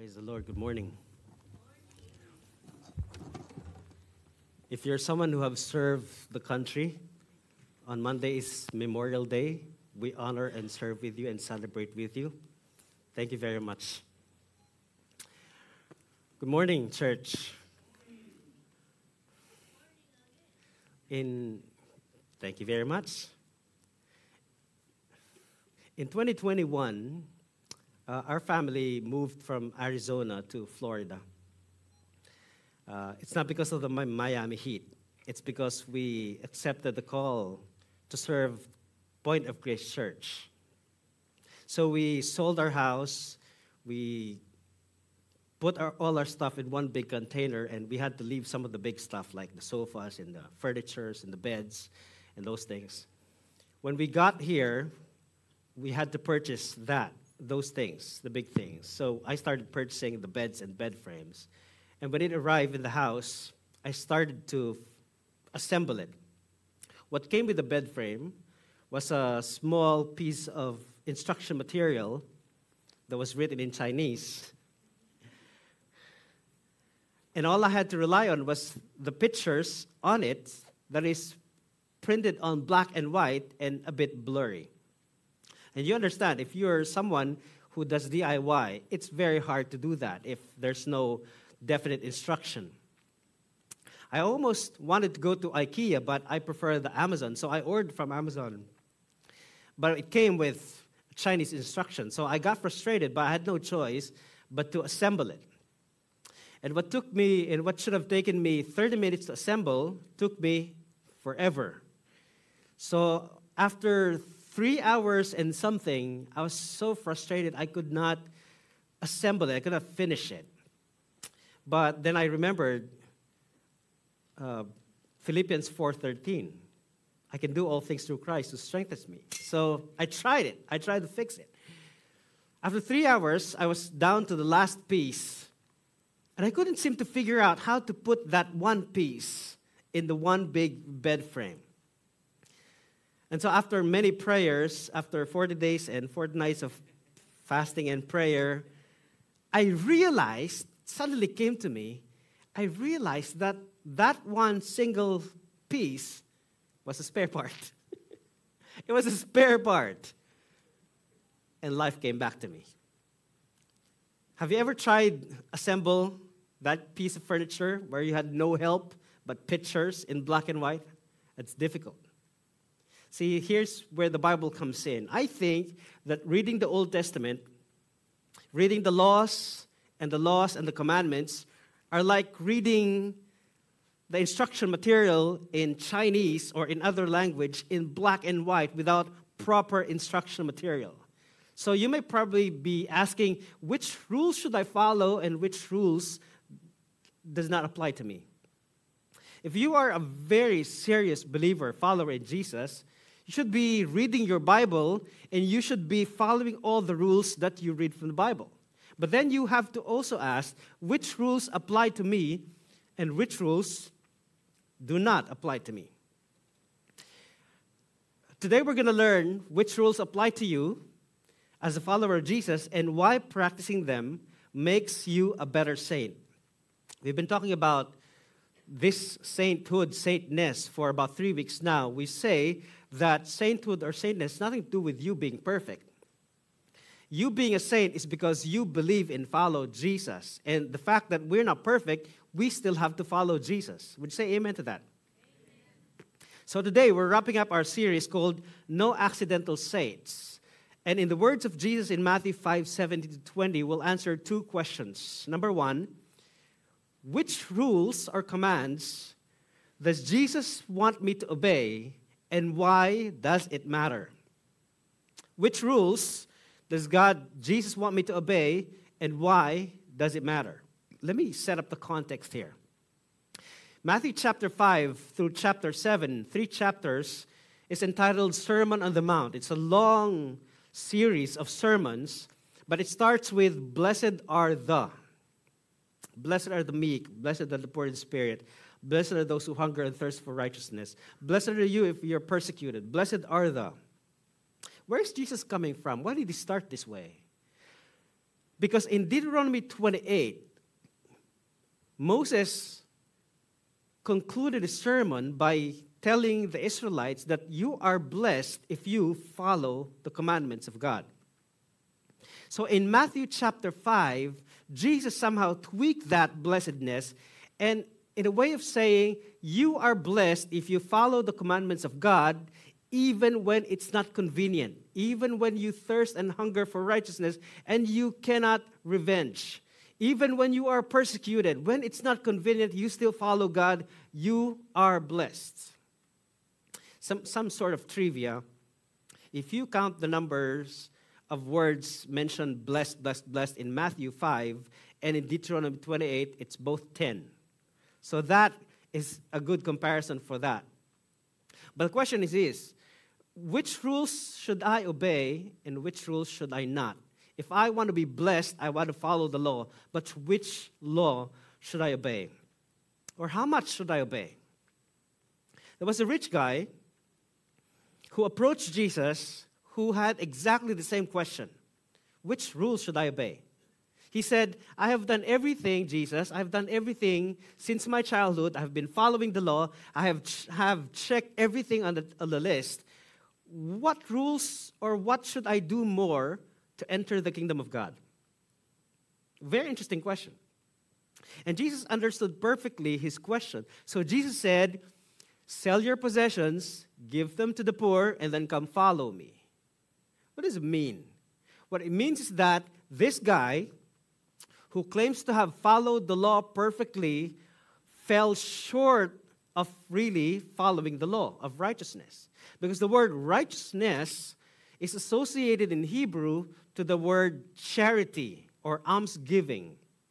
Praise the Lord. Good morning. If you're someone who have served the country, on Monday is Memorial Day. We honor and serve with you and celebrate with you. Thank you very much. Good morning, church. Thank you very much. In 2021, our family moved from Arizona to Florida. It's not because of the Miami heat. It's because we accepted the call to serve Point of Grace Church. So we sold our house. We put all our stuff in one big container, and we had to leave some of the big stuff like the sofas and the furnitures and the beds and those things. When we got here, we had to purchase those things, the big things. So I started purchasing the beds and bed frames. And when it arrived in the house, I started to assemble it. What came with the bed frame was a small piece of instruction material that was written in Chinese. And all I had to rely on was the pictures on it that is printed on black and white and a bit blurry. And you understand, if you're someone who does DIY, it's very hard to do that if there's no definite instruction. I almost wanted to go to IKEA, but I prefer the Amazon, so I ordered from Amazon. But it came with Chinese instructions, so I got frustrated, but I had no choice but to assemble it. And what should have taken me 30 minutes to assemble took me forever. So after 3 hours and something, I was so frustrated I could not assemble it. I could not finish it. But then I remembered Philippians 4:13. I can do all things through Christ who strengthens me. So I tried it. I tried to fix it. After 3 hours, I was down to the last piece. And I couldn't seem to figure out how to put that one piece in the one big bed frame. And so after many prayers, after 40 days and 40 nights of fasting and prayer, suddenly came to me, I realized that one single piece was a spare part. It was a spare part. And life came back to me. Have you ever tried assemble that piece of furniture where you had no help but pictures in black and white? It's difficult. See, here's where the Bible comes in. I think that reading the Old Testament, reading the laws and the commandments are like reading the instruction material in Chinese or in other language in black and white without proper instruction material. So you may probably be asking, which rules should I follow and which rules does not apply to me? If you are a very serious believer, follower in Jesus, you should be reading your Bible and you should be following all the rules that you read from the Bible. But then you have to also ask, which rules apply to me and which rules do not apply to me? Today we're going to learn which rules apply to you as a follower of Jesus and why practicing them makes you a better saint. We've been talking about this sainthood, saintness for about 3 weeks now. We say that sainthood or saintness has nothing to do with you being perfect. You being a saint is because you believe and follow Jesus. And the fact that we're not perfect, we still have to follow Jesus. Would you say amen to that? Amen. So today we're wrapping up our series called No Accidental Saints. And in the words of Jesus in Matthew 5:17-20, we'll answer 2 questions. Number 1, which rules or commands does Jesus want me to obey, and why does it matter? Which rules does Jesus want me to obey, and why does it matter? Let me set up the context here. Matthew chapter 5 through chapter 7, 3 chapters, is entitled Sermon on the Mount. It's a long series of sermons, but it starts with Blessed are the meek, blessed are the poor in spirit, blessed are those who hunger and thirst for righteousness. Blessed are you if you're persecuted. Blessed are the. Where is Jesus coming from? Why did he start this way? Because in Deuteronomy 28, Moses concluded his sermon by telling the Israelites that you are blessed if you follow the commandments of God. So in Matthew chapter 5, Jesus somehow tweaked that blessedness, and in a way of saying, you are blessed if you follow the commandments of God, even when it's not convenient, even when you thirst and hunger for righteousness and you cannot revenge, even when you are persecuted, when it's not convenient, you still follow God, you are blessed. Some sort of trivia. If you count the numbers of words mentioned blessed, blessed, blessed in Matthew 5 and in Deuteronomy 28, it's both 10. So that is a good comparison for that. But the question is this: which rules should I obey and which rules should I not? If I want to be blessed, I want to follow the law, but which law should I obey? Or how much should I obey? There was a rich guy who approached Jesus who had exactly the same question. Which rules should I obey? He said, I have done everything, Jesus. I've done everything since my childhood. I've been following the law. I have checked everything on the list. What rules or what should I do more to enter the kingdom of God? Very interesting question. And Jesus understood perfectly his question. So Jesus said, sell your possessions, give them to the poor, and then come follow me. What does it mean? What it means is that this guy, who claims to have followed the law perfectly, fell short of really following the law of righteousness. Because the word righteousness is associated in Hebrew to the word charity or almsgiving.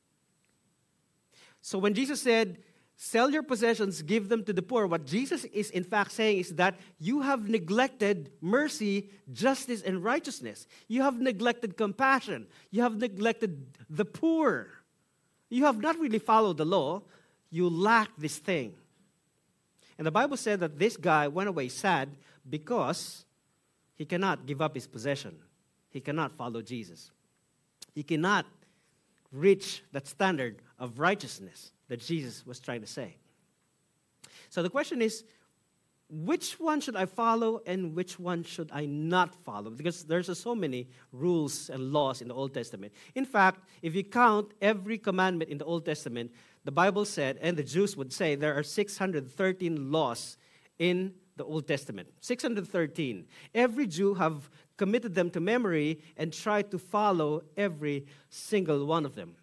So when Jesus said, sell your possessions, give them to the poor, what Jesus is in fact saying is that you have neglected mercy, justice, and righteousness. You have neglected compassion. You have neglected the poor. You have not really followed the law. You lack this thing. And the Bible said that this guy went away sad because he cannot give up his possession. He cannot follow Jesus. He cannot reach that standard of righteousness that Jesus was trying to say. So the question is, which one should I follow and which one should I not follow? Because there's so many rules and laws in the Old Testament. In fact, if you count every commandment in the Old Testament, the Bible said, and the Jews would say, there are 613 laws in the Old Testament. 613. Every Jew have committed them to memory and tried to follow every single one of them.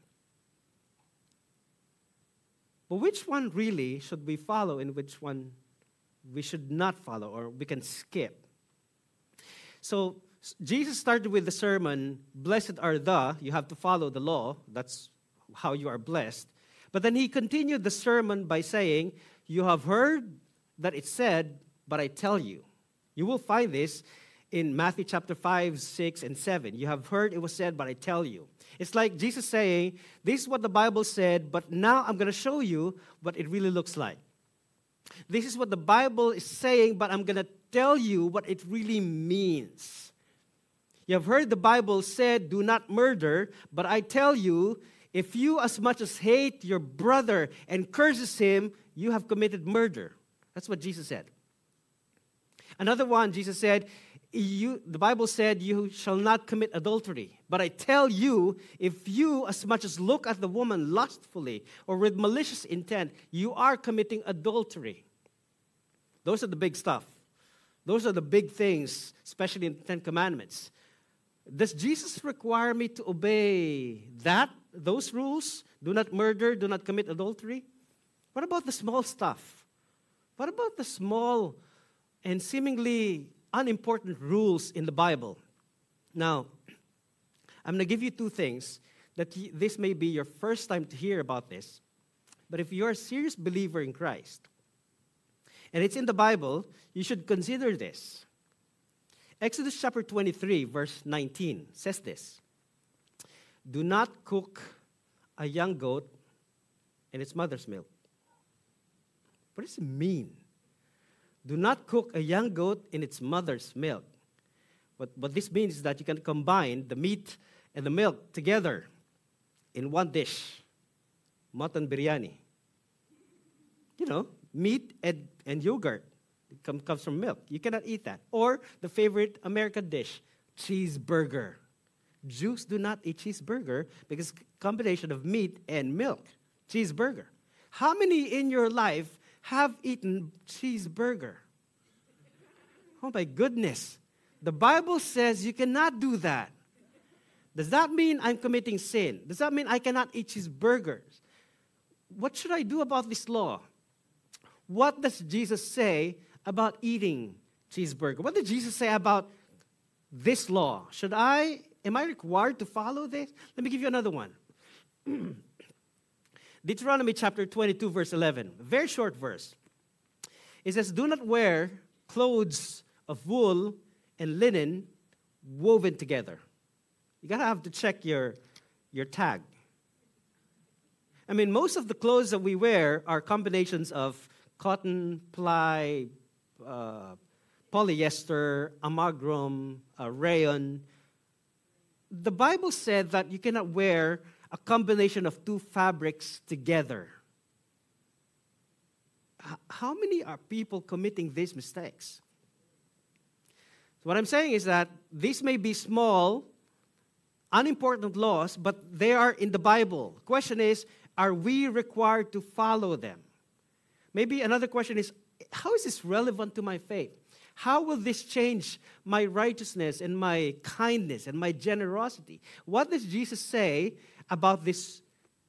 But which one really should we follow and which one we should not follow or we can skip? So Jesus started with the sermon, blessed are the, you have to follow the law. That's how you are blessed. But then he continued the sermon by saying, you have heard that it said, but I tell you. You will find this in Matthew chapter 5, 6, and 7. You have heard it was said, but I tell you. It's like Jesus saying, this is what the Bible said, but now I'm going to show you what it really looks like. This is what the Bible is saying, but I'm going to tell you what it really means. You have heard the Bible said, do not murder, but I tell you, if you as much as hate your brother and curses him, you have committed murder. That's what Jesus said. Another one, Jesus said, the Bible said, you shall not commit adultery. But I tell you, if you as much as look at the woman lustfully or with malicious intent, you are committing adultery. Those are the big stuff. Those are the big things, especially in the Ten Commandments. Does Jesus require me to obey those rules? Do not murder, do not commit adultery? What about the small stuff? What about the small and seemingly unimportant rules in the Bible? Now, I'm going to give you two things that this may be your first time to hear about this. But if you're a serious believer in Christ, and it's in the Bible, you should consider this. Exodus chapter 23, verse 19 says this. Do not cook a young goat in its mother's milk. What does it mean? Do not cook a young goat in its mother's milk. What this means is that you can combine the meat and the milk together in one dish. Mutton biryani. You know, meat and yogurt. It comes from milk. You cannot eat that. Or the favorite American dish, cheeseburger. Jews do not eat cheeseburger because it's a combination of meat and milk. Cheeseburger. How many in your life have eaten cheeseburger? Oh my goodness. The Bible says you cannot do that. Does that mean I'm committing sin? Does that mean I cannot eat cheeseburgers? What should I do about this law? What does Jesus say about eating cheeseburger? What did Jesus say about this law? Am I required to follow this? Let me give you another one. Deuteronomy chapter 22, verse 11. A very short verse. It says, do not wear clothes of wool and linen woven together. You gotta have to check your tag. I mean, most of the clothes that we wear are combinations of cotton, ply, polyester, amagrum, rayon. The Bible said that you cannot wear a combination of two fabrics together. How many are people committing these mistakes? So what I'm saying is that these may be small, unimportant laws, but they are in the Bible. The question is, are we required to follow them? Maybe another question is, how is this relevant to my faith? How will this change my righteousness and my kindness and my generosity? What does Jesus say about this?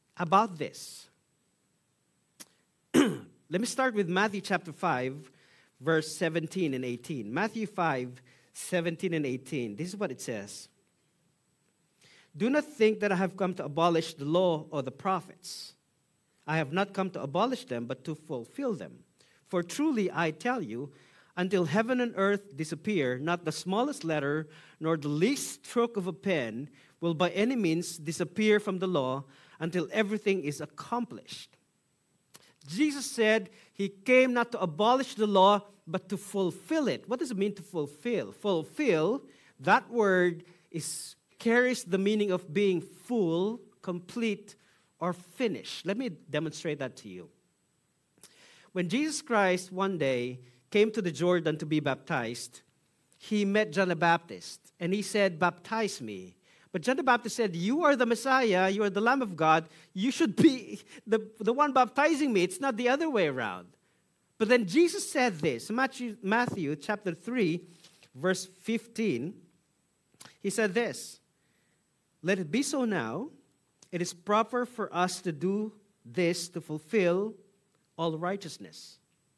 Let me start with Matthew chapter 5, verse 17 and 18. Matthew 5, 17 and 18. This is what it says. Do not think that I have come to abolish the law or the prophets. I have not come to abolish them, but to fulfill them. For truly I tell you, until heaven and earth disappear, not the smallest letter, nor the least stroke of a pen will by any means disappear from the law until everything is accomplished. Jesus said he came not to abolish the law, but to fulfill it. What does it mean to fulfill? Fulfill, that word carries the meaning of being full, complete, or finished. Let me demonstrate that to you. When Jesus Christ one day came to the Jordan to be baptized, he met John the Baptist, and he said, baptize me. But John the Baptist said, you are the Messiah, you are the Lamb of God, you should be the one baptizing me, it's not the other way around. But then Jesus said this, Matthew chapter 3, verse 15, he said this, let it be so now, it is proper for us to do this to fulfill all righteousness.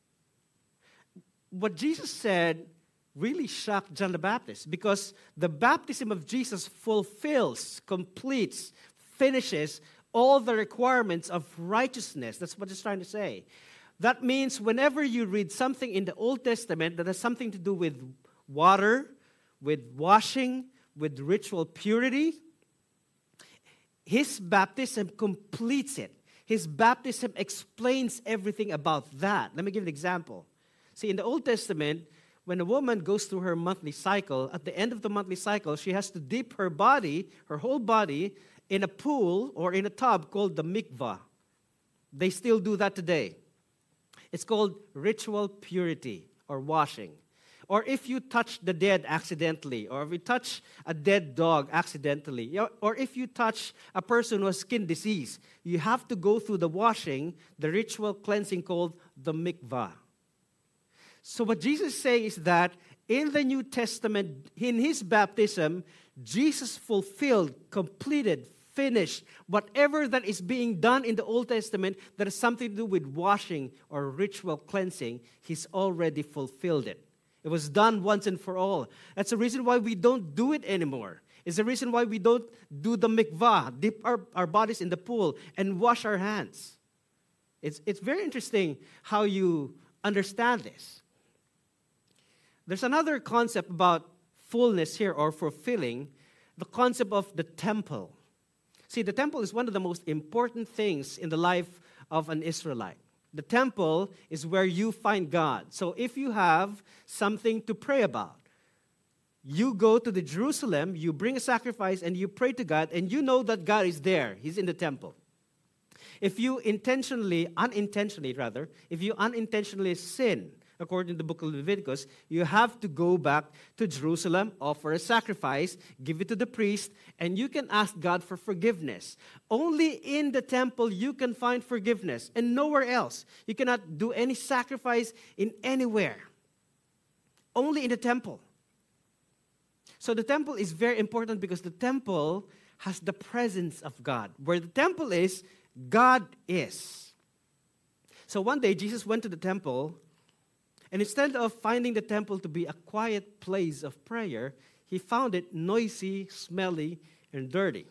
What Jesus said really shocked John the Baptist because the baptism of Jesus fulfills, completes, finishes all the requirements of righteousness. That's what he's trying to say. That means whenever you read something in the Old Testament that has something to do with water, with washing, with ritual purity, his baptism completes it. His baptism explains everything about that. Let me give an example. See, in the Old Testament, when a woman goes through her monthly cycle, at the end of the monthly cycle, she has to dip her body, her whole body, in a pool or in a tub called the mikvah. They still do that today. It's called ritual purity or washing. Or if you touch the dead accidentally, or if you touch a dead dog accidentally, or if you touch a person who has skin disease, you have to go through the washing, the ritual cleansing called the mikvah. So what Jesus is saying is that in the New Testament, in his baptism, Jesus fulfilled, completed, finished whatever that is being done in the Old Testament that has something to do with washing or ritual cleansing. He's already fulfilled it. It was done once and for all. That's the reason why we don't do it anymore. It's the reason why we don't do the mikvah, dip our bodies in the pool and wash our hands. It's very interesting how you understand this. There's another concept about fullness here or fulfilling, the concept of the temple. See, the temple is one of the most important things in the life of an Israelite. The temple is where you find God. So if you have something to pray about, you go to the Jerusalem, you bring a sacrifice, and you pray to God, and you know that God is there. He's in the temple. If you unintentionally sin, according to the book of Leviticus, you have to go back to Jerusalem, offer a sacrifice, give it to the priest, and you can ask God for forgiveness. Only in the temple you can find forgiveness, and nowhere else. You cannot do any sacrifice in anywhere. Only in the temple. So the temple is very important because the temple has the presence of God. Where the temple is, God is. So one day, Jesus went to the temple, and instead of finding the temple to be a quiet place of prayer, he found it noisy, smelly, and dirty.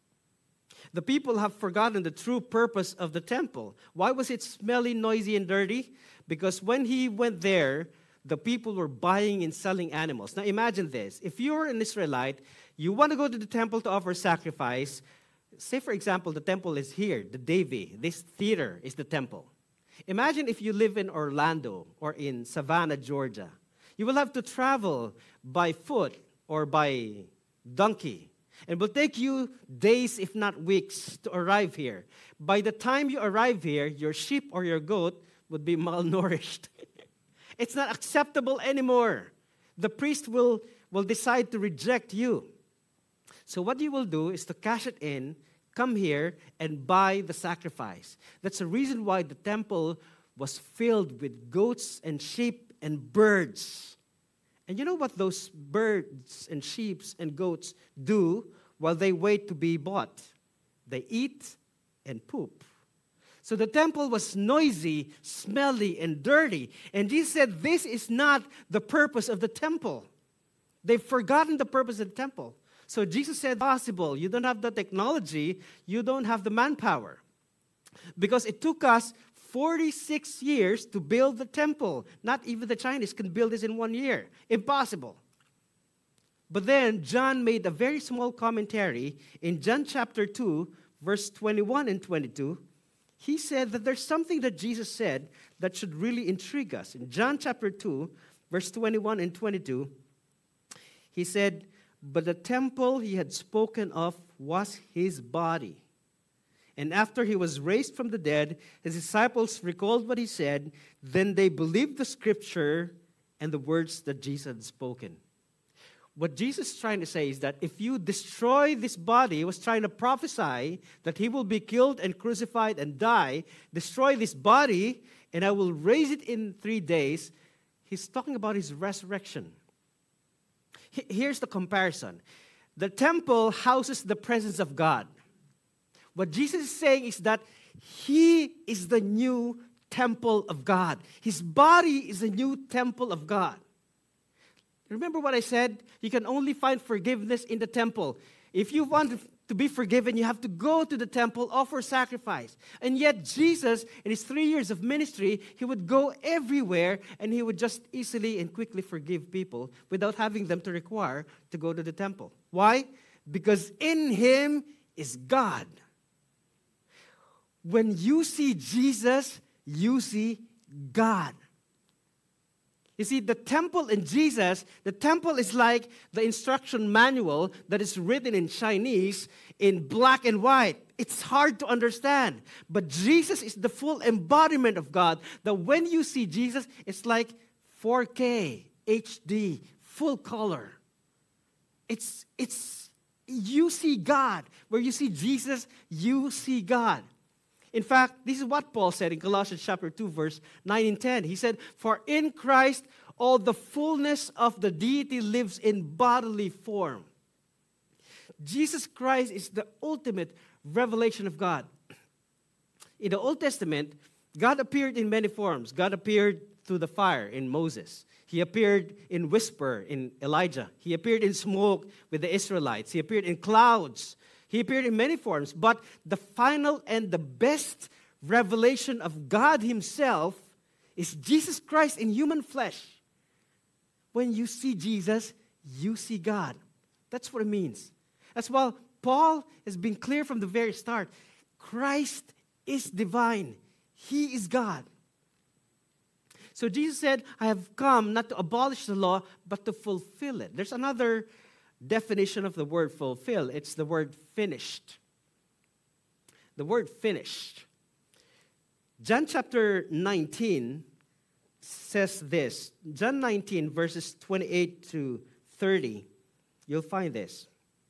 The people have forgotten the true purpose of the temple. Why was it smelly, noisy, and dirty? Because when he went there, the people were buying and selling animals. Now imagine this. If you're an Israelite, you want to go to the temple to offer sacrifice. Say, for example, the temple is here, the Devi. This theater is the temple. Imagine if you live in Orlando or in Savannah, Georgia. You will have to travel by foot or by donkey. It will take you days, if not weeks, to arrive here. By the time you arrive here, your sheep or your goat would be malnourished. It's not acceptable anymore. The priest will decide to reject you. So what you will do is to cash it in, come here, and buy the sacrifice. That's the reason why the temple was filled with goats and sheep and birds. And you know what those birds and sheep and goats do while they wait to be bought? They eat and poop. So the temple was noisy, smelly, and dirty. And Jesus said, this is not the purpose of the temple. They've forgotten the purpose of the temple. So Jesus said, possible. You don't have the technology. You don't have the manpower. Because it took us 46 years to build the temple. Not even the Chinese can build this in 1 year. Impossible. But then John made a very small commentary in John chapter 2, verse 21 and 22. He said that there's something that Jesus said that should really intrigue us. In John chapter 2, verse 21 and 22, he said, but the temple he had spoken of was his body. And after he was raised from the dead, his disciples recalled what he said. Then they believed the scripture and the words that Jesus had spoken. What Jesus is trying to say is that if you destroy this body, he was trying to prophesy that he will be killed and crucified and die. Destroy this body, and I will raise it in 3 days. He's talking about his resurrection. Here's the comparison. The temple houses the presence of God. What Jesus is saying is that he is the new temple of God. His body is the new temple of God. Remember what I said? You can only find forgiveness in the temple. If you want to be forgiven, you have to go to the temple, offer sacrifice. And yet Jesus, in his 3 years of ministry, he would go everywhere and he would just easily and quickly forgive people without having them to require to go to the temple. Why? Because in him is God. When you see Jesus, you see God. You see, the temple in Jesus, the temple is like the instruction manual that is written in Chinese in black and white. It's hard to understand. But Jesus is the full embodiment of God, that when you see Jesus, it's like 4K, HD, full color. It's you see God. Where you see Jesus, you see God. In fact, this is what Paul said in Colossians chapter 2, verse 9 and 10. He said, for in Christ, all the fullness of the deity lives in bodily form. Jesus Christ is the ultimate revelation of God. In the Old Testament, God appeared in many forms. God appeared through the fire in Moses. He appeared in whisper in Elijah. He appeared in smoke with the Israelites. He appeared in clouds. He appeared in many forms, but the final and the best revelation of God himself is Jesus Christ in human flesh. When you see Jesus, you see God. That's what it means. That's why Paul has been clear from the very start. Christ is divine. He is God. So Jesus said, I have come not to abolish the law, but to fulfill it. There's another definition of the word fulfill. It's the word finished. The word finished. John chapter 19 says this. John 19, verses 28 to 30. You'll find this.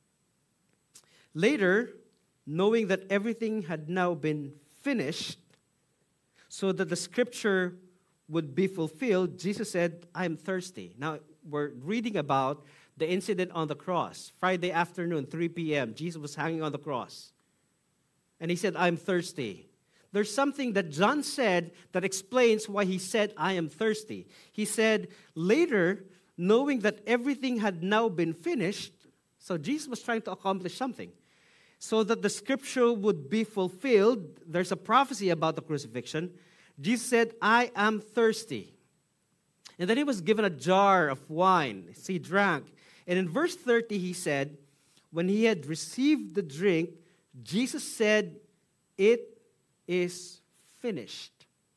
Later, knowing that everything had now been finished, so that the scripture would be fulfilled, Jesus said, I am thirsty. Now, we're reading about the incident on the cross. Friday afternoon, 3 p.m., Jesus was hanging on the cross. And he said, I'm thirsty. There's something that John said that explains why he said, I am thirsty. He said, later, knowing that everything had now been finished, so Jesus was trying to accomplish something, so that the scripture would be fulfilled. There's a prophecy about the crucifixion. Jesus said, I am thirsty. And then he was given a jar of wine. So he drank. And in verse 30, he said, when he had received the drink, Jesus said, it is finished.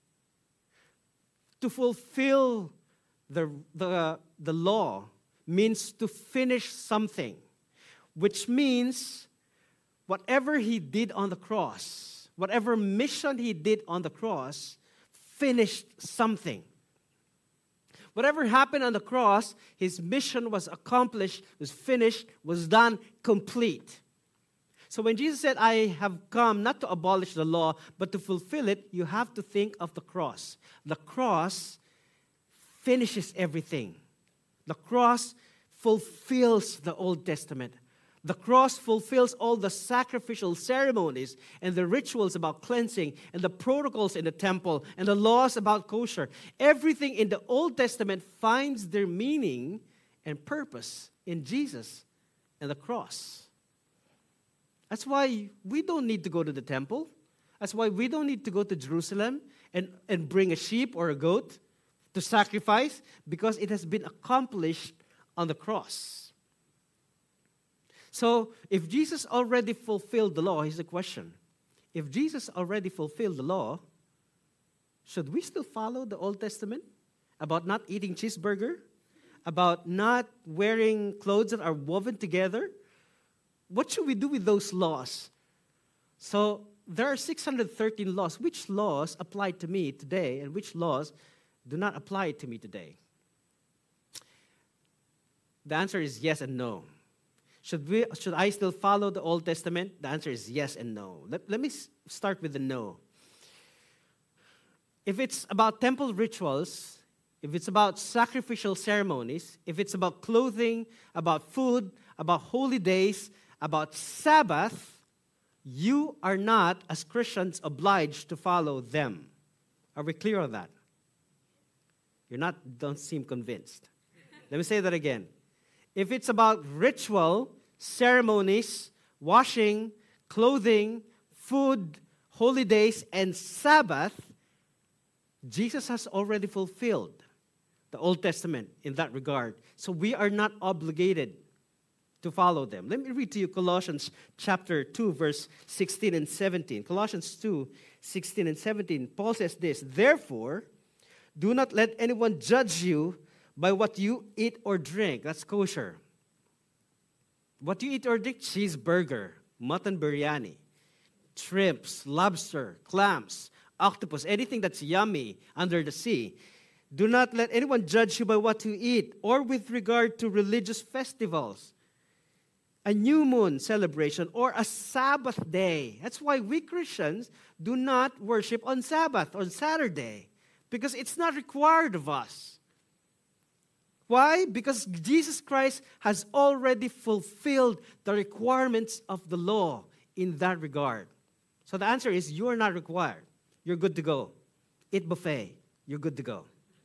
To fulfill the law means to finish something, which means whatever he did on the cross, whatever mission he did on the cross, finished something. Whatever happened on the cross, his mission was accomplished, was finished, was done, complete. So when Jesus said, I have come not to abolish the law, but to fulfill it, you have to think of the cross. The cross finishes everything. The cross fulfills the Old Testament. The cross fulfills all the sacrificial ceremonies and the rituals about cleansing and the protocols in the temple and the laws about kosher. Everything in the Old Testament finds their meaning and purpose in Jesus and the cross. That's why we don't need to go to the temple. That's why we don't need to go to Jerusalem and bring a sheep or a goat to sacrifice, because it has been accomplished on the cross. So, if Jesus already fulfilled the law, here's the question. If Jesus already fulfilled the law, should we still follow the Old Testament about not eating cheeseburger, about not wearing clothes that are woven together? What should we do with those laws? So, there are 613 laws. Which laws apply to me today and which laws do not apply to me today? The answer is yes and no. Should I still follow the Old Testament? The answer is yes and no. Let me start with the no. If it's about temple rituals, if it's about sacrificial ceremonies, if it's about clothing, about food, about holy days, about Sabbath, you are not, as Christians, obliged to follow them. Are we clear on that? Don't seem convinced. Let me say that again. If it's about ritual, ceremonies, washing, clothing, food, holy days, and Sabbath, Jesus has already fulfilled the Old Testament in that regard. So we are not obligated to follow them. Let me read to you Colossians chapter 2, verse 16 and 17. Colossians 2, 16 and 17. Paul says this, therefore, do not let anyone judge you by what you eat or drink. That's kosher. What you eat or drink? Cheeseburger, mutton biryani, shrimps, lobster, clams, octopus, anything that's yummy under the sea. Do not let anyone judge you by what you eat or with regard to religious festivals, a new moon celebration, or a Sabbath day. That's why we Christians do not worship on Sabbath, on Saturday, because it's not required of us. Why? Because Jesus Christ has already fulfilled the requirements of the law in that regard. So the answer is you are not required. You're good to go. Eat buffet. You're good to go.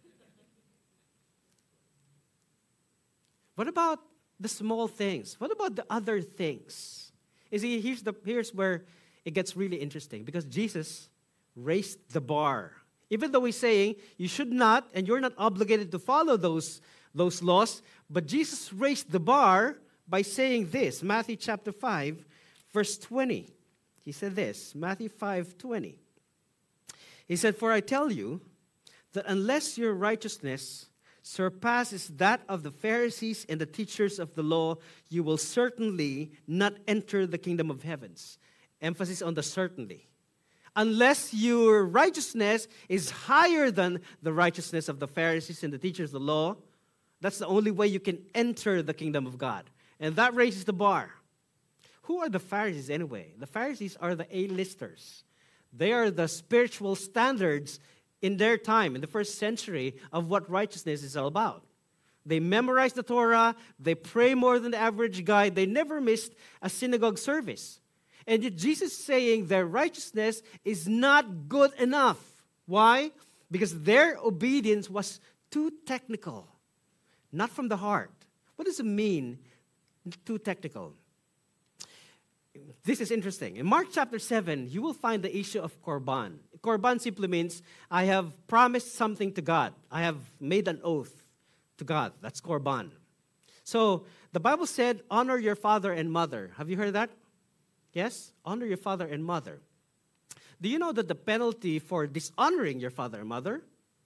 What about the small things? What about the other things? You see, here's where it gets really interesting, because Jesus raised the bar. Even though he's saying you should not and you're not obligated to follow those laws, but Jesus raised the bar by saying this, Matthew chapter 5, verse 20. He said this, Matthew 5:20. He said, for I tell you that unless your righteousness surpasses that of the Pharisees and the teachers of the law, you will certainly not enter the kingdom of heavens. Emphasis on the certainly. Unless your righteousness is higher than the righteousness of the Pharisees and the teachers of the law, that's the only way you can enter the kingdom of God. And that raises the bar. Who are the Pharisees anyway? The Pharisees are the A-listers. They are the spiritual standards in their time, in the first century, of what righteousness is all about. They memorize the Torah. They pray more than the average guy. They never missed a synagogue service. And yet Jesus is saying their righteousness is not good enough. Why? Because their obedience was too technical, not from the heart. What does it mean, too technical? This is interesting. In Mark chapter 7, you will find the issue of Korban. Korban simply means I have promised something to God. I have made an oath to God. That's Korban. So the Bible said, honor your father and mother. Have you heard that? Yes? Honor your father and mother. Do you know that the penalty for dishonoring your father and mother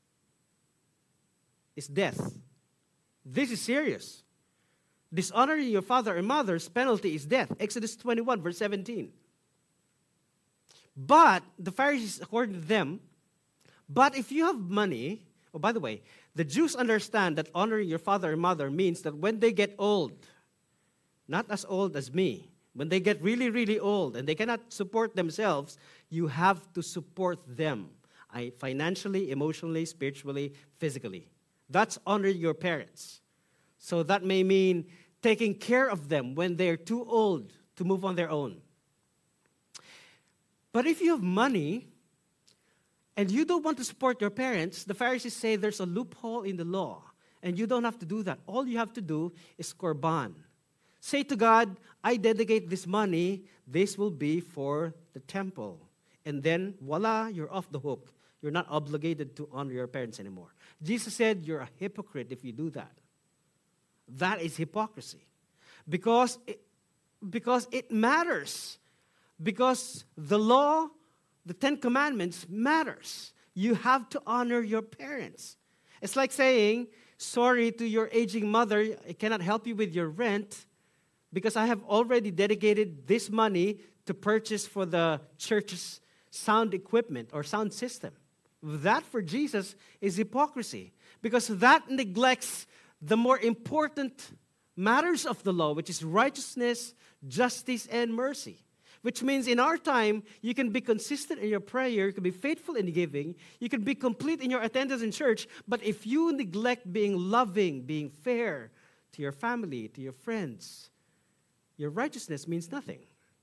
is death? This is serious. Dishonoring your father and mother's penalty is death. Exodus 21, verse 17. But, the Pharisees, according to them, but if you have money, oh, by the way, the Jews understand that honoring your father and mother means that when they get old, not as old as me, when they get really, really old and they cannot support themselves, you have to support them financially, emotionally, spiritually, physically. That's honoring your parents. So that may mean taking care of them when they're too old to move on their own. But if you have money and you don't want to support your parents, the Pharisees say there's a loophole in the law, and you don't have to do that. All you have to do is korban. Say to God, I dedicate this money, this will be for the temple. And then, voila, you're off the hook. You're not obligated to honor your parents anymore. Jesus said you're a hypocrite if you do that. That is hypocrisy. Because it matters. Because the law, the Ten Commandments matters. You have to honor your parents. It's like saying, sorry to your aging mother, I cannot help you with your rent because I have already dedicated this money to purchase for the church's sound equipment or sound system. That for Jesus is hypocrisy because that neglects the more important matters of the law, which is righteousness, justice, and mercy. Which means in our time, you can be consistent in your prayer, you can be faithful in giving, you can be complete in your attendance in church, but if you neglect being loving, being fair to your family, to your friends, your righteousness means nothing.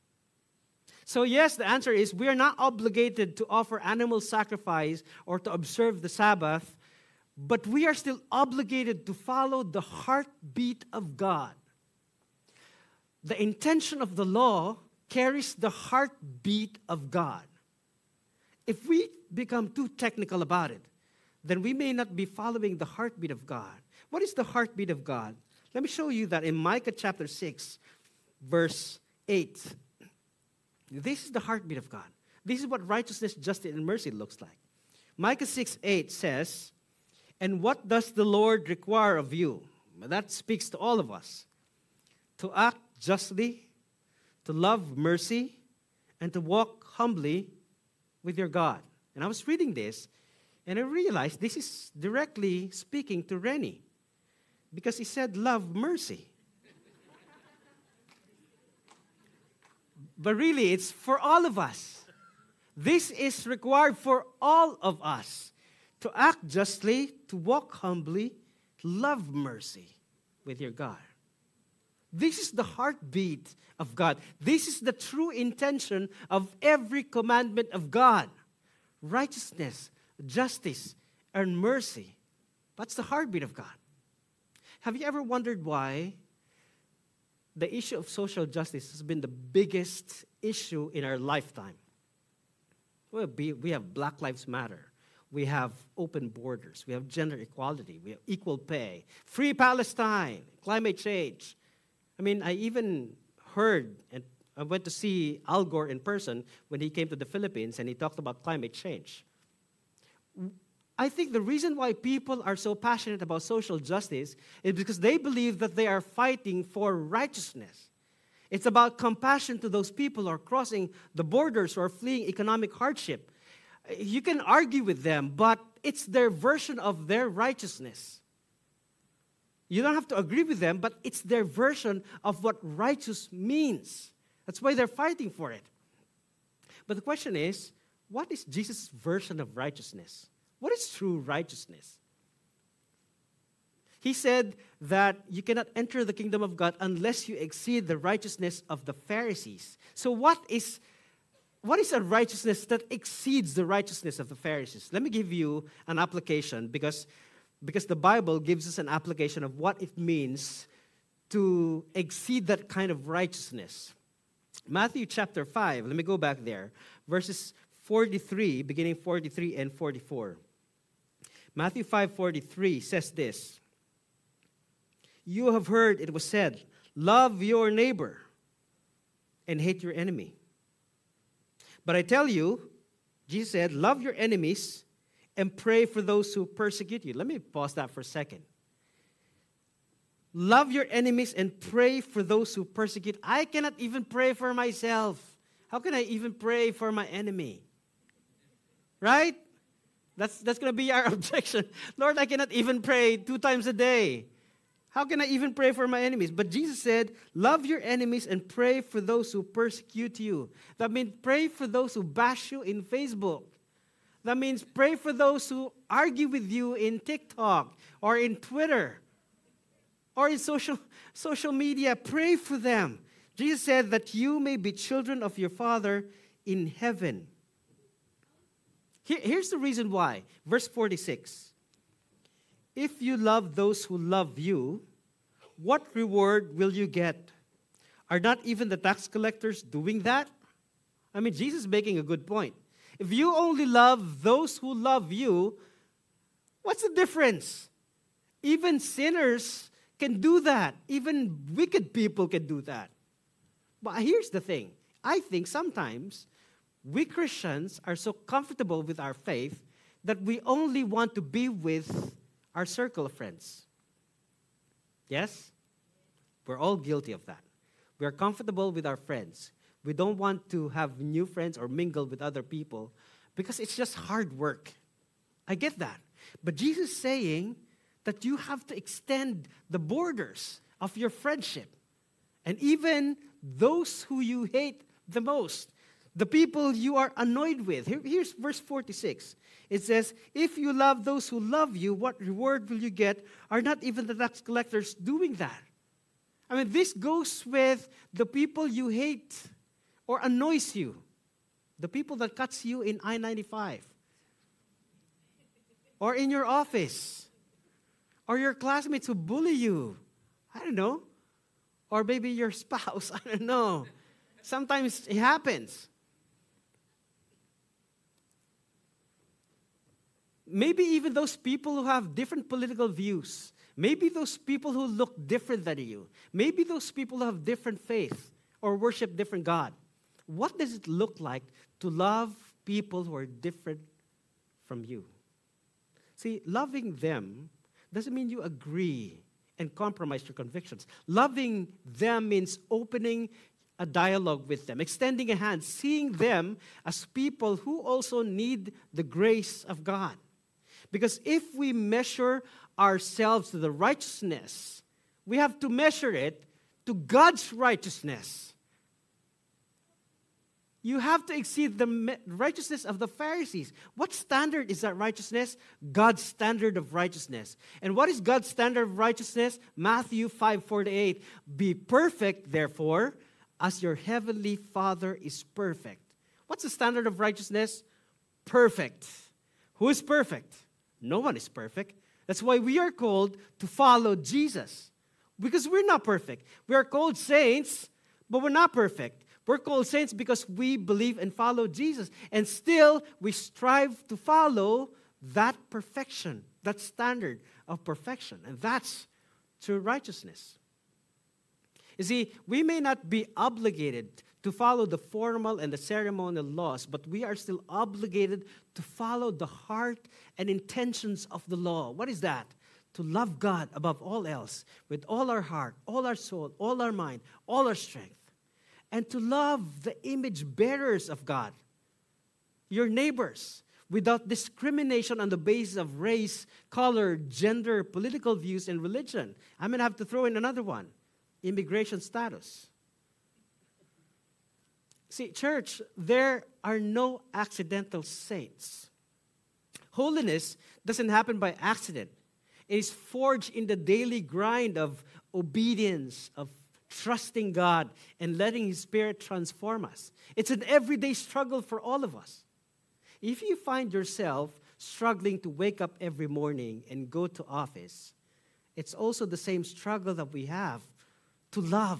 So yes, the answer is we are not obligated to offer animal sacrifice or to observe the Sabbath, but we are still obligated to follow the heartbeat of God. The intention of the law carries the heartbeat of God. If we become too technical about it, then we may not be following the heartbeat of God. What is the heartbeat of God? Let me show you that in Micah chapter 6, verse 8. This is the heartbeat of God. This is what righteousness, justice, and mercy looks like. Micah 6:8 says, and what does the Lord require of you? That speaks to all of us. To act justly, to love mercy, and to walk humbly with your God. And I was reading this, and I realized this is directly speaking to Rennie, because he said, love mercy. But really, it's for all of us. This is required for all of us. To act justly, to walk humbly, to love mercy with your God. This is the heartbeat of God. This is the true intention of every commandment of God. Righteousness, justice, and mercy. That's the heartbeat of God. Have you ever wondered why the issue of social justice has been the biggest issue in our lifetime? Well, we have Black Lives Matter. We have open borders. We have gender equality. We have equal pay. Free Palestine. Climate change. I mean, I even heard, and I went to see Al Gore in person when he came to the Philippines, and he talked about climate change. I think the reason why people are so passionate about social justice is because they believe that they are fighting for righteousness. It's about compassion to those people who are crossing the borders or fleeing economic hardship. You can argue with them, but it's their version of their righteousness. You don't have to agree with them, but it's their version of what righteous means. That's why they're fighting for it. But the question is, what is Jesus' version of righteousness? What is true righteousness? He said that you cannot enter the kingdom of God unless you exceed the righteousness of the Pharisees. So what is a righteousness that exceeds the righteousness of the Pharisees? Let me give you an application because the Bible gives us an application of what it means to exceed that kind of righteousness. Matthew chapter 5, let me go back there, verses 43, beginning 43 and 44. Matthew 5:43 says this, "You have heard it was said, 'Love your neighbor and hate your enemy.' But I tell you," Jesus said, "love your enemies and pray for those who persecute you." Let me pause that for a second. Love your enemies and pray for those who persecute. I cannot even pray for myself. How can I even pray for my enemy? Right? That's going to be our objection. Lord, I cannot even pray 2 times a day. How can I even pray for my enemies? But Jesus said, love your enemies and pray for those who persecute you. That means pray for those who bash you in Facebook. That means pray for those who argue with you in TikTok or in Twitter or in social media. Pray for them. Jesus said that you may be children of your Father in heaven. Here's the reason why. Verse 46. If you love those who love you, what reward will you get? Are not even the tax collectors doing that? I mean, Jesus is making a good point. If you only love those who love you, what's the difference? Even sinners can do that. Even wicked people can do that. But here's the thing. I think sometimes we Christians are so comfortable with our faith that we only want to be with our circle of friends. Yes? We're all guilty of that. We are comfortable with our friends. We don't want to have new friends or mingle with other people because it's just hard work. I get that. But Jesus is saying that you have to extend the borders of your friendship. And even those who you hate the most, the people you are annoyed with. Here's verse 46. It says, if you love those who love you, what reward will you get? Are not even the tax collectors doing that? I mean, this goes with the people you hate or annoys you. The people that cuts you in I-95. Or in your office. Or your classmates who bully you. I don't know. Or maybe your spouse. I don't know. Sometimes it happens. Maybe even those people who have different political views. Maybe those people who look different than you. Maybe those people who have different faith or worship different God. What does it look like to love people who are different from you? See, loving them doesn't mean you agree and compromise your convictions. Loving them means opening a dialogue with them, extending a hand, seeing them as people who also need the grace of God. Because if we measure ourselves to the righteousness, we have to measure it to God's righteousness. You have to exceed the righteousness of the Pharisees. What standard is that righteousness? God's standard of righteousness. And what is God's standard of righteousness? Matthew 5:48. Be perfect, therefore, as your heavenly Father is perfect. What's the standard of righteousness? Perfect. Who is perfect? No one is perfect. That's why we are called to follow Jesus. Because we're not perfect. We are called saints, but we're not perfect. We're called saints because we believe and follow Jesus. And still, we strive to follow that perfection, that standard of perfection. And that's true righteousness. You see, we may not be obligated to follow the formal and the ceremonial laws, but we are still obligated to follow the heart and intentions of the law. What is that? To love God above all else, with all our heart, all our soul, all our mind, all our strength. And to love the image bearers of God, your neighbors, without discrimination on the basis of race, color, gender, political views, and religion. I'm going to have to throw in another one, immigration status. See, church, there are no accidental saints. Holiness doesn't happen by accident. It is forged in the daily grind of obedience, of trusting God, and letting His Spirit transform us. It's an everyday struggle for all of us. If you find yourself struggling to wake up every morning and go to office, it's also the same struggle that we have to love,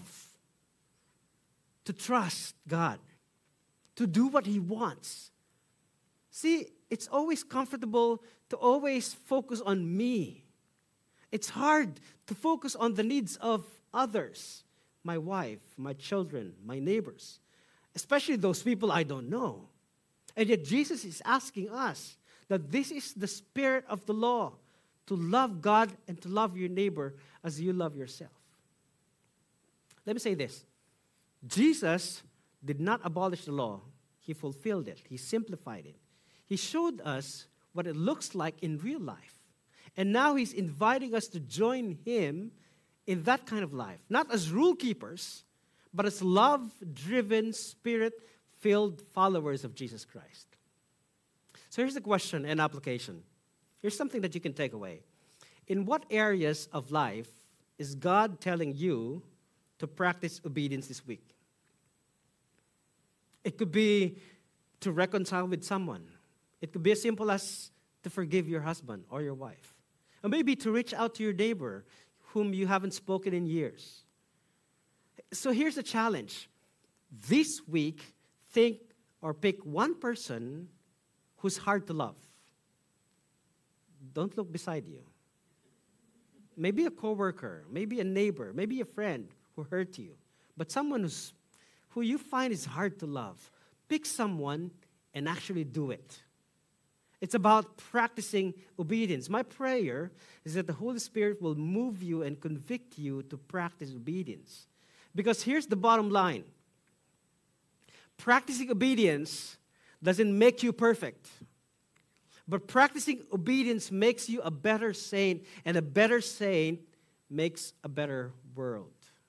to trust God, to do what He wants. See, it's always comfortable to always focus on me. It's hard to focus on the needs of others, my wife, my children, my neighbors, especially those people I don't know. And yet Jesus is asking us that this is the spirit of the law, to love God and to love your neighbor as you love yourself. Let me say this. Jesus did not abolish the law. He fulfilled it. He simplified it. He showed us what it looks like in real life. And now He's inviting us to join Him in that kind of life. Not as rule keepers, but as love-driven, spirit-filled followers of Jesus Christ. So here's the question and application. Here's something that you can take away. In what areas of life is God telling you to practice obedience this week? It could be to reconcile with someone. It could be as simple as to forgive your husband or your wife. Or maybe to reach out to your neighbor whom you haven't spoken in years. So here's the challenge. This week, think or pick one person who's hard to love. Don't look beside you. Maybe a coworker, maybe a neighbor, maybe a friend who hurt you. But someone who you find is hard to love. Pick someone and actually do it. It's about practicing obedience. My prayer is that the Holy Spirit will move you and convict you to practice obedience. Because here's the bottom line. Practicing obedience doesn't make you perfect. But practicing obedience makes you a better saint, and a better saint makes a better world.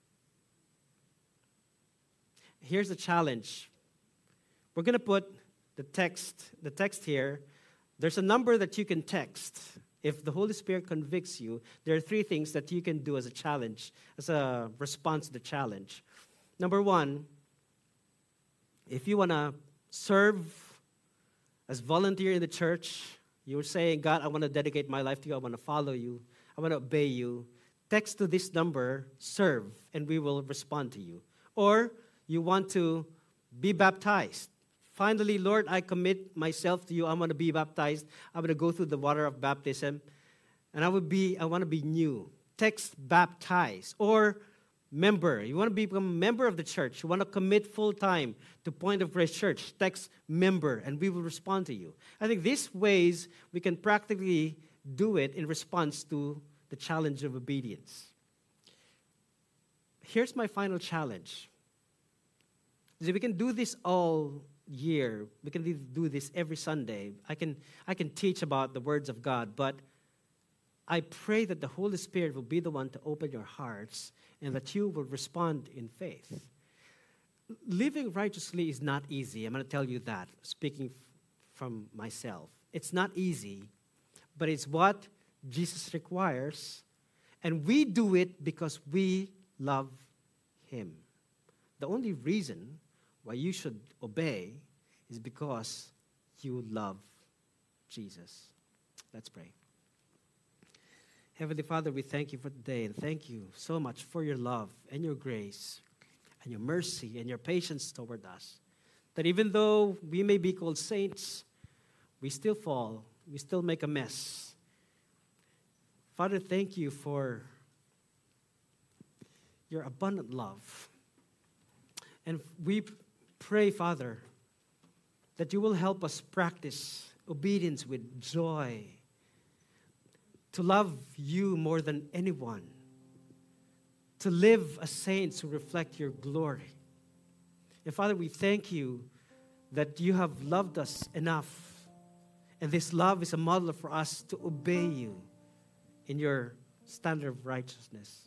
Here's the challenge. We're going to put the text here. There's a number that you can text. If the Holy Spirit convicts you, there are 3 things that you can do as a challenge, as a response to the challenge. Number 1, if you want to serve as volunteer in the church, you're saying, God, I want to dedicate my life to you. I want to follow you. I want to obey you. Text to this number, serve, and we will respond to you. Or you want to be baptized. Finally, Lord, I commit myself to you. I want to be baptized. I'm going to go through the water of baptism. And I want to be new. Text baptize. Or member. You want to become a member of the church. You want to commit full time to Point of Grace Church. Text member, and we will respond to you. I think these ways we can practically do it in response to the challenge of obedience. Here's my final challenge. See, we can do this all year. We can do this every Sunday. I can teach about the words of God, but I pray that the Holy Spirit will be the one to open your hearts and that you will respond in faith. Living righteously is not easy. I'm going to tell you that, speaking from myself. It's not easy, but it's what Jesus requires, and we do it because we love Him. The only reason why you should obey is because you love Jesus. Let's pray. Heavenly Father, we thank you for today, and thank you so much for your love and your grace and your mercy and your patience toward us. That even though we may be called saints, we still fall, we still make a mess. Father, thank you for your abundant love. And we pray, Father, that you will help us practice obedience with joy, to love you more than anyone, to live as saints who reflect your glory. And Father, we thank you that you have loved us enough, and this love is a model for us to obey you in your standard of righteousness.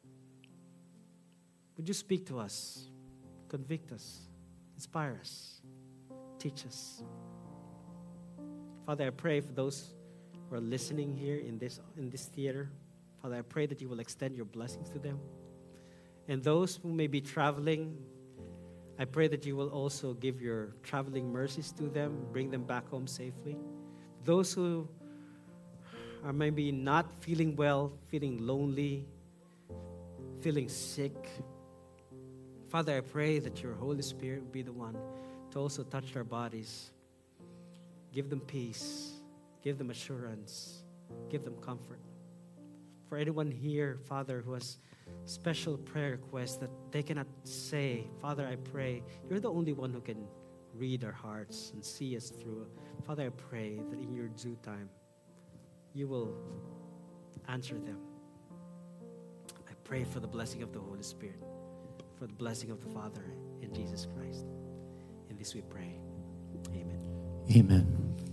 Would you speak to us, convict us, inspire us, teach us? Father, I pray for those who are listening here in this theater. Father, I pray that you will extend your blessings to them. And those who may be traveling, I pray that you will also give your traveling mercies to them, bring them back home safely. Those who are maybe not feeling well, feeling lonely, feeling sick, Father, I pray that your Holy Spirit will be the one to also touch their bodies. Give them peace. Give them assurance. Give them comfort. For anyone here, Father, who has special prayer requests that they cannot say, Father, I pray, you're the only one who can read our hearts and see us through. Father, I pray that in your due time, you will answer them. I pray for the blessing of the Holy Spirit, for the blessing of the Father in Jesus Christ. In this we pray. Amen. Amen.